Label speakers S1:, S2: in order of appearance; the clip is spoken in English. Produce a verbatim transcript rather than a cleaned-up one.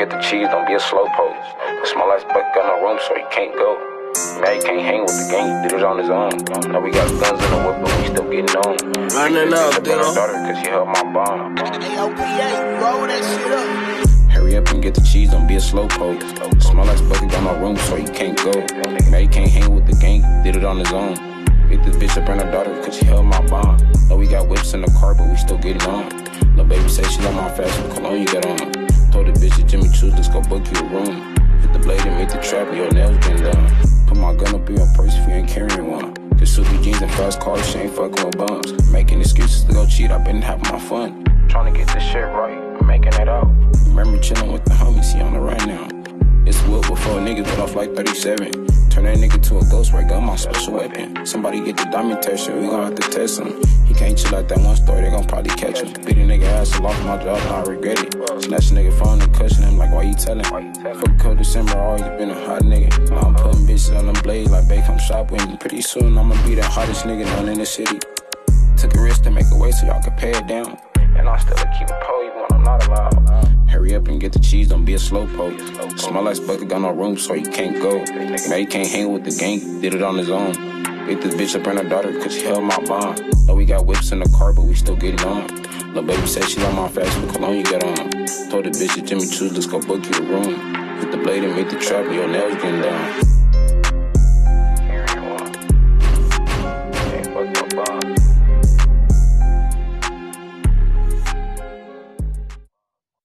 S1: get the cheese, don't be a slowpoke. Small ass buck got no room, so he can't go. Man, he can't hang with the gang, he did it on his own. Now we got guns in the whip, but we still getting on.
S2: Running up,
S1: dude. Cause he held my bomb.
S2: Hey, O P A, roll that shit up.
S1: Hurry up and get the cheese, don't be a slowpoke. Small ass bucket got no room, so he can't go. Man, he can't hang with the gang, did it on his own. Get this bitch up and her daughter, cause she held my bond. Know we got whips in the car, but we still getting on. Lil' baby say she love my fashion, cologne you got on. Told the bitch that Jimmy Choo's, let's go book you a room. Hit the blade and make the trap, and your nails been done. Put my gun up in your purse if you ain't carrying one. The Subi jeans and fast cars, she ain't fucking with bums. Making excuses to go cheat, I been having my fun. Tryna get this shit right, I'm making it out. Remember chillin' with the homies, he on the run now. It's wood before niggas got off like thirty-seven. Turn that nigga to a ghost right, got my special weapon. Somebody get the diamond tester, we gon' have to test him. He can't chill out that one story, they gon' probably catch him. Beat a nigga ass, I lost my job, now I regret it. Snatch a nigga phone and cushion him like, why you tellin'? Fuck cold December, always been a hot nigga. Now I'm putting bitches on them blades like babe, come shop with me. Pretty soon I'ma be the hottest nigga known in the city. Took a risk to make a way so y'all could pay it down. And I still keep a pole even when I'm not allowed. Hurry up and get the cheese, don't be a slowpoke. Small ass bucket got no room, so he can't go. Now he can't hang with the gang, did it on his own. Get this bitch up and her daughter, cause she held my bond. Know we got whips in the car, but we still getting on. Lil' baby said she love my fashion, what cologne you got on. Told the bitch that Jimmy Choo's, let's go book you a room. Hit the blade and make the trap, and your nails getting done.